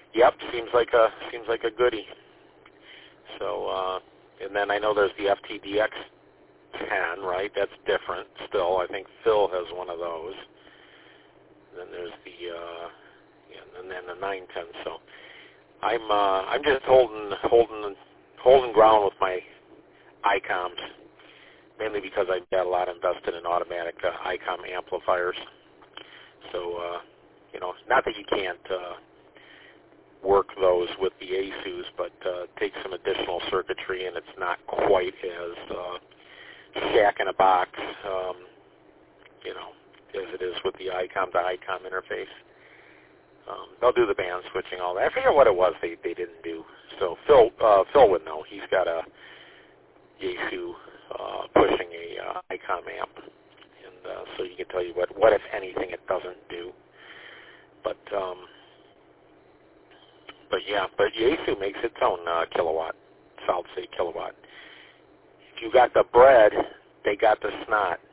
Yep, seems like a goodie. So, and then I know there's the FTDX 10, right? That's different still. I think Phil has one of those. Then there's the and then the 910. So I'm just holding ground with my ICOMs, mainly because I've got a lot invested in automatic ICOM amplifiers. So not that you can't work those with the ASUs, but take some additional circuitry, and it's not quite as shack in a box, as it is with the ICOM to ICOM interface. They'll do the band switching, all that. I forget what it was they didn't do. So Phil would know. He's got a Yaesu pushing a ICOM amp, and so he can tell you what if anything it doesn't do. But Yaesu makes its own kilowatt, solid state kilowatt. If you got the bread, they got the snot.